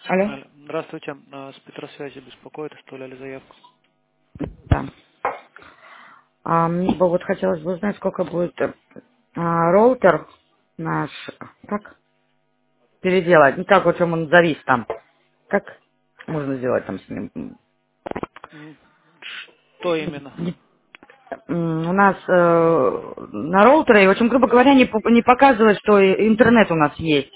Алло? Алло. Здравствуйте. С Петросвязи беспокоит, оставляли заявку. Да. Мне бы вот хотелось бы узнать, сколько будет роутер наш, как переделать, ну как, вот чем он завис там, как можно сделать там с ним? М, Что именно? У нас на роутере, в общем, грубо говоря, не показывает, что интернет у нас есть.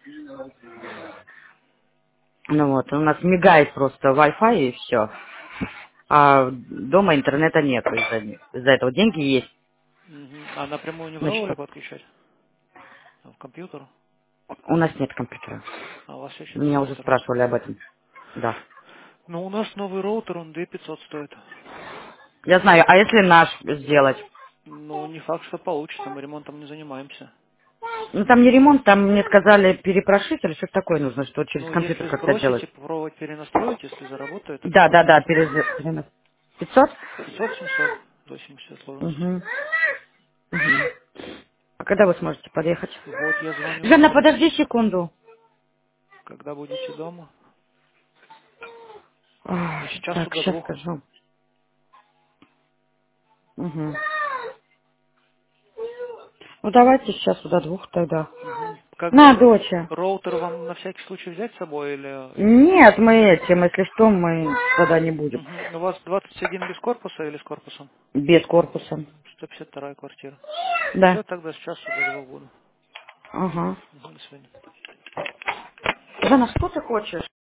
Ну вот, у нас мигает просто Wi-Fi и все. А дома интернета нет из-за этого. Деньги есть. Мгм. А напрямую не Значит, пробовали подключать? А в компьютер? у нас нет компьютера. А у вас есть через Меня уже роутер? спрашивали об этом. Да. Ну, у нас новый роутер, он 2500 стоит. Я знаю, а если наш сделать? Ну, не факт, что получится, мы ремонтом не занимааемся. Ну, там не ремонт, там мне сказали перепрошить или что-то такое нужно, что через Ну, компьютер если как-то делать. сбросите, попробовать перенастроить, если заработает, тогда Да, да, да, получится. 500? 500-700, в зависимости от сложности. Угу. А когда вы сможете подъехать? Вот я звоню Жанна, вам, подожди секунду. когда будете дома. Ой, С часу так, до сейчас двух. скажу. Угу. Ну, давайте сейчас до 2 тогда. Мгм. Как На, бы доча. роутер вам на всякий случай взять с собой или... Нет, мы этим, если что, мы тогда не будем. Мгм. У вас 21 без корпуса или с корпусом? Без корпуса. 152 квартира. Да. Все, тогда с часу до двух буду. Ага. Мгм, до свидания. Жанна, что ты хочешь?